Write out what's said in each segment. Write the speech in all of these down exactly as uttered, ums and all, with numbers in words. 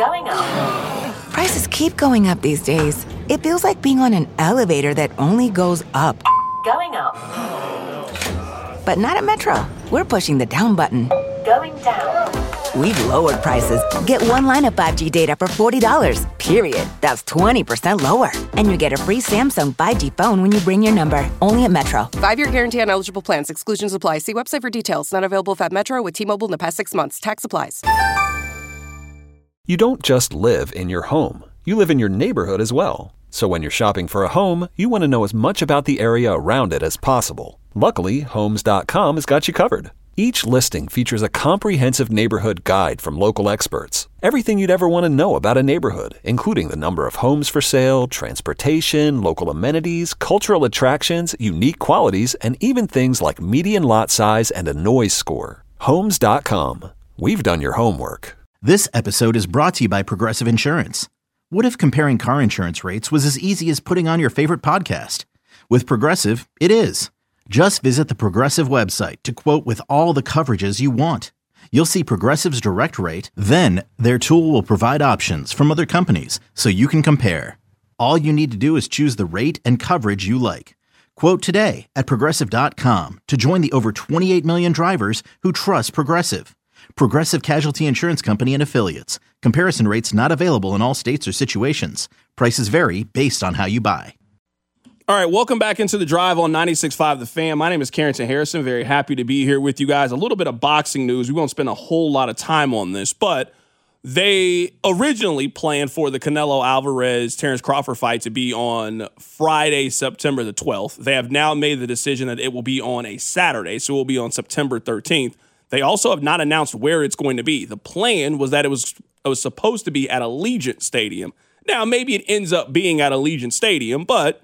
Going up. Prices keep going up these days. It feels like being on an elevator that only goes up. Going up. But not at Metro. We're pushing the down button. Going down. We've lowered prices. Get one line of five G data for forty dollars, period. That's twenty percent lower. And you get a free Samsung five G phone when you bring your number. Only at Metro. Five-year guarantee on eligible plans. Exclusions apply. See website for details. Not available if at Metro with T-Mobile in the past six months. Tax applies. You don't just live in your home. You live in your neighborhood as well. So when you're shopping for a home, you want to know as much about the area around it as possible. Luckily, Homes dot com has got you covered. Each listing features a comprehensive neighborhood guide from local experts. Everything you'd ever want to know about a neighborhood, including the number of homes for sale, transportation, local amenities, cultural attractions, unique qualities, and even things like median lot size and a noise score. Homes dot com. We've done your homework. This episode is brought to you by Progressive Insurance. What if comparing car insurance rates was as easy as putting on your favorite podcast? With Progressive, it is. Just visit the Progressive website to quote with all the coverages you want. You'll see Progressive's direct rate, then their tool will provide options from other companies so you can compare. All you need to do is choose the rate and coverage you like. Quote today at Progressive dot com to join the over twenty-eight million drivers who trust Progressive. Progressive Casualty Insurance Company and Affiliates. Comparison rates not available in all states or situations. Prices vary based on how you buy. All right, welcome back into the drive on ninety-six point five The Fan. My name is Carrington Harrison. Very happy to be here with you guys. A little bit of boxing news. We won't spend a whole lot of time on this, but they originally planned for the Canelo Alvarez-Terrence Crawford fight to be on Friday, September the twelfth. They have now made the decision that it will be on a Saturday, so it will be on September thirteenth. They also have not announced where it's going to be. The plan was that it was, it was supposed to be at Allegiant Stadium. Now, maybe it ends up being at Allegiant Stadium, but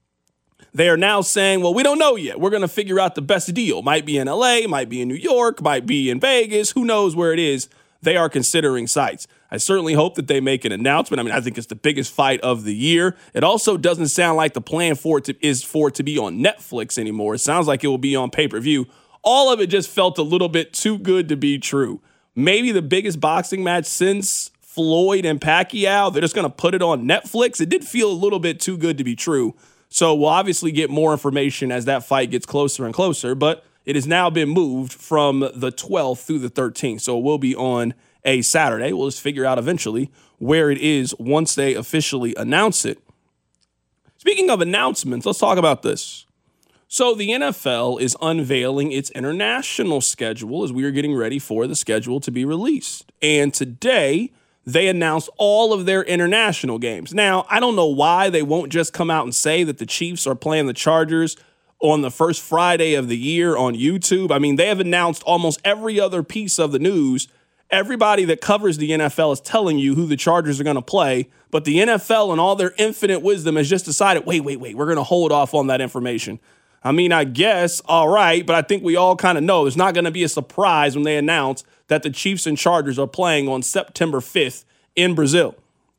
they are now saying, well, we don't know yet. We're going to figure out the best deal. Might be in L A, might be in New York, might be in Vegas. Who knows where it is? They are considering sites. I certainly hope that they make an announcement. I mean, I think it's the biggest fight of the year. It also doesn't sound like the plan for it to, is for it to be on Netflix anymore. It sounds like it will be on pay-per-view. All of it just felt a little bit too good to be true. Maybe the biggest boxing match since Floyd and Pacquiao. They're just going to put it on Netflix. It did feel a little bit too good to be true. So we'll obviously get more information as that fight gets closer and closer, but it has now been moved from the twelfth through the thirteenth. So it will be on a Saturday. We'll just figure out eventually where it is once they officially announce it. Speaking of announcements, let's talk about this. So the N F L is unveiling its international schedule as we are getting ready for the schedule to be released. And today, they announced all of their international games. Now, I don't know why they won't just come out and say that the Chiefs are playing the Chargers on the first Friday of the year on YouTube. I mean, they have announced almost every other piece of the news. Everybody that covers the N F L is telling you who the Chargers are going to play, but the N F L in all their infinite wisdom has just decided, wait, wait, wait, we're going to hold off on that information. I mean, I guess, all right, but I think we all kind of know there's not going to be a surprise when they announce that the Chiefs and Chargers are playing on September fifth in Brazil.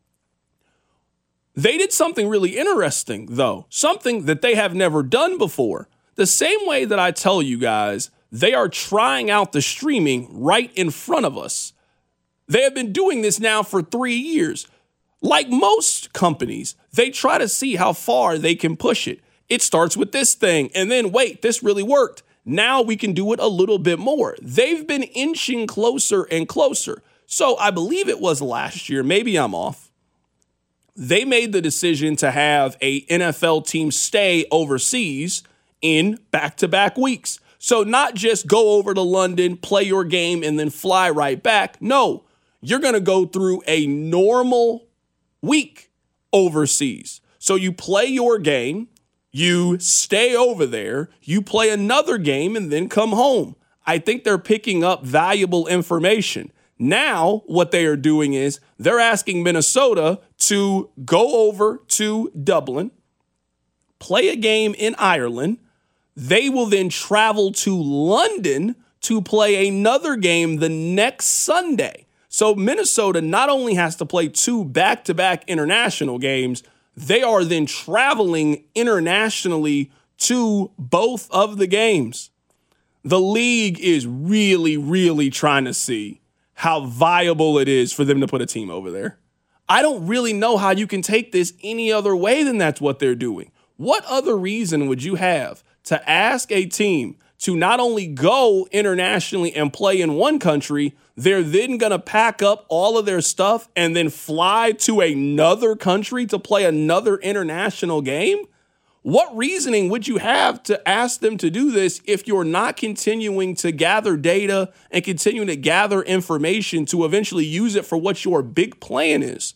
They did something really interesting, though, something that they have never done before. The same way that I tell you guys, they are trying out the streaming right in front of us. They have been doing this now for three years. Like most companies, they try to see how far they can push it. It starts with this thing, and then, wait, this really worked. Now we can do it a little bit more. They've been inching closer and closer. So I believe it was last year, maybe I'm off. They made the decision to have a N F L team stay overseas in back-to-back weeks. So not just go over to London, play your game, and then fly right back. No, you're going to go through a normal week overseas. So you play your game, you stay over there, you play another game, and then come home. I think they're picking up valuable information. Now, what they are doing is they're asking Minnesota to go over to Dublin, play a game in Ireland. They will then travel to London to play another game the next Sunday. So Minnesota not only has to play two back-to-back international games, they are then traveling internationally to both of the games. The league is really, really trying to see how viable it is for them to put a team over there. I don't really know how you can take this any other way than that's what they're doing. What other reason would you have to ask a team to not only go internationally and play in one country, they're then going to pack up all of their stuff and then fly to another country to play another international game? What reasoning would you have to ask them to do this if you're not continuing to gather data and continuing to gather information to eventually use it for what your big plan is?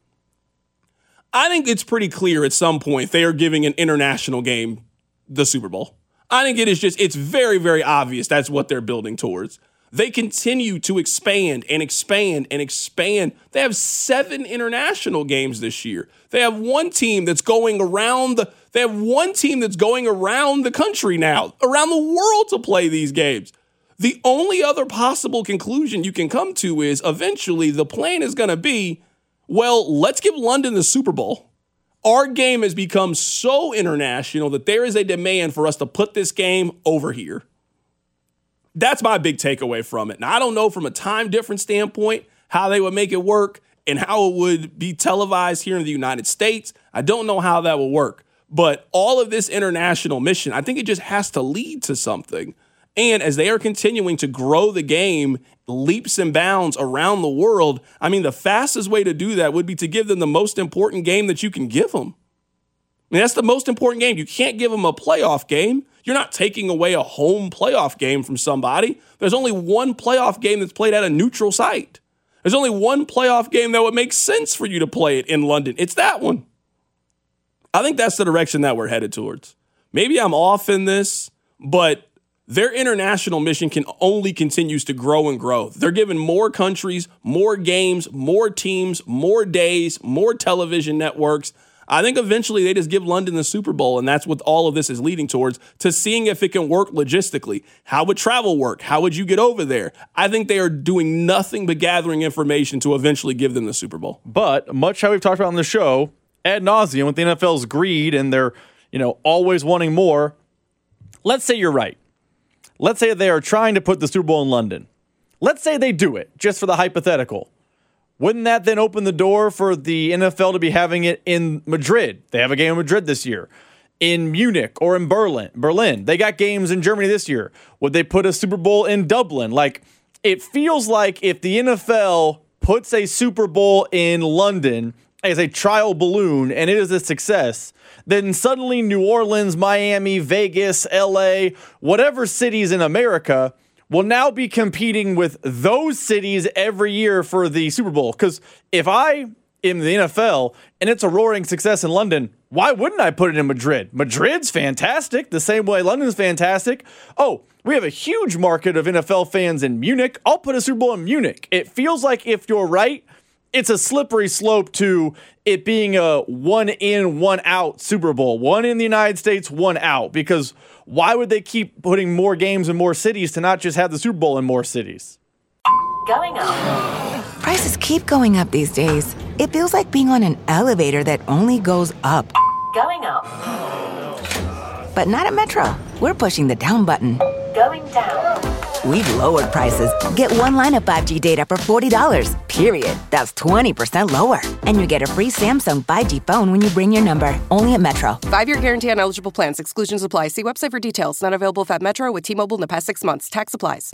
I think it's pretty clear at some point they are giving an international game the Super Bowl. I think it is just, it's very, very obvious that's what they're building towards. They continue to expand and expand and expand. They have seven international games this year. They have one team that's going around the, they have one team that's going around the country now, around the world to play these games. The only other possible conclusion you can come to is eventually the plan is going to be, well, let's give London the Super Bowl. Our game has become so international that there is a demand for us to put this game over here. That's my big takeaway from it. Now, I don't know from a time difference standpoint how they would make it work and how it would be televised here in the United States. I don't know how that will work. But all of this international mission, I think it just has to lead to something. And as they are continuing to grow the game leaps and bounds around the world, I mean, the fastest way to do that would be to give them the most important game that you can give them. I mean, that's the most important game. You can't give them a playoff game. You're not taking away a home playoff game from somebody. There's only one playoff game that's played at a neutral site. There's only one playoff game that would make sense for you to play it in London. It's that one. I think that's the direction that we're headed towards. Maybe I'm off in this, but their international mission can only continues to grow and grow. They're giving more countries, more games, more teams, more days, more television networks. I think eventually they just give London the Super Bowl, and that's what all of this is leading towards, to seeing if it can work logistically. How would travel work? How would you get over there? I think they are doing nothing but gathering information to eventually give them the Super Bowl. But much how we've talked about on the show, ad nauseum, with the N F L's greed and they're, you know, always wanting more, let's say you're right. Let's say they are trying to put the Super Bowl in London. Let's say they do it, just for the hypothetical. Wouldn't that then open the door for the N F L to be having it in Madrid? They have a game in Madrid this year. In Munich or in Berlin. Berlin. They got games in Germany this year. Would they put a Super Bowl in Dublin? Like, it feels like if the N F L puts a Super Bowl in London as a trial balloon and it is a success, then suddenly New Orleans, Miami, Vegas, L A, whatever cities in America will now be competing with those cities every year for the Super Bowl. Because if I am the N F L and it's a roaring success in London, why wouldn't I put it in Madrid? Madrid's fantastic, the same way London's fantastic. Oh, we have a huge market of N F L fans in Munich. I'll put a Super Bowl in Munich. It feels like, if you're right, it's a slippery slope to it being a one in, one out Super Bowl. One in the United States, one out. Because why would they keep putting more games in more cities to not just have the Super Bowl in more cities? Going up. Prices keep going up these days. It feels like being on an elevator that only goes up. Going up. But not at Metro. We're pushing the down button. Going down. We've lowered prices. Get one line of five G data for forty dollars, period. That's twenty percent lower. And you get a free Samsung five G phone when you bring your number. Only at Metro. Five-year guarantee on eligible plans. Exclusions apply. See website for details. Not available if at Metro with T-Mobile in the past six months. Tax applies.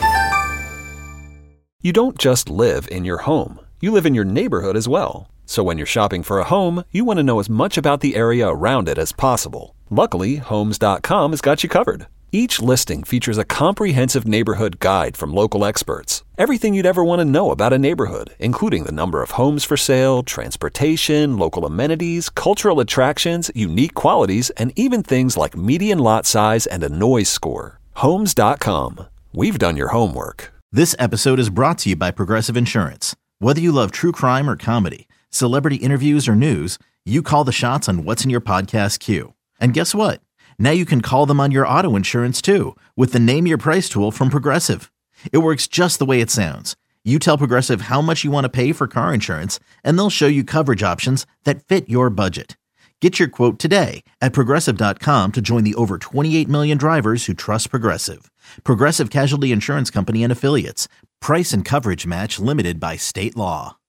You don't just live in your home. You live in your neighborhood as well. So when you're shopping for a home, you want to know as much about the area around it as possible. Luckily, Homes dot com has got you covered. Each listing features a comprehensive neighborhood guide from local experts. Everything you'd ever want to know about a neighborhood, including the number of homes for sale, transportation, local amenities, cultural attractions, unique qualities, and even things like median lot size and a noise score. Homes dot com. We've done your homework. This episode is brought to you by Progressive Insurance. Whether you love true crime or comedy, celebrity interviews or news, you call the shots on what's in your podcast queue. And guess what? Now you can call them on your auto insurance too, with the Name Your Price tool from Progressive. It works just the way it sounds. You tell Progressive how much you want to pay for car insurance, and they'll show you coverage options that fit your budget. Get your quote today at Progressive dot com to join the over twenty-eight million drivers who trust Progressive. Progressive Casualty Insurance Company and Affiliates. Price and coverage match limited by state law.